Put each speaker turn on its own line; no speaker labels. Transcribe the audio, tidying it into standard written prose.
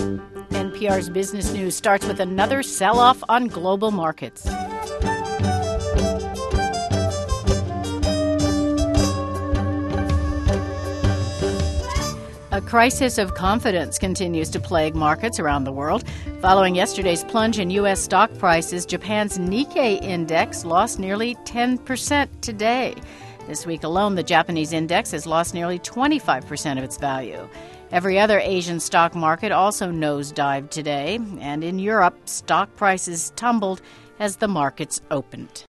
NPR's Business News starts with another sell-off on global markets. A crisis of confidence continues to plague markets around the world. Following yesterday's plunge in U.S. stock prices, Japan's Nikkei index lost nearly 10% today. This week alone, the Japanese index has lost nearly 25% of its value. Every other Asian stock market also nosedived today, and in Europe, stock prices tumbled as the markets opened.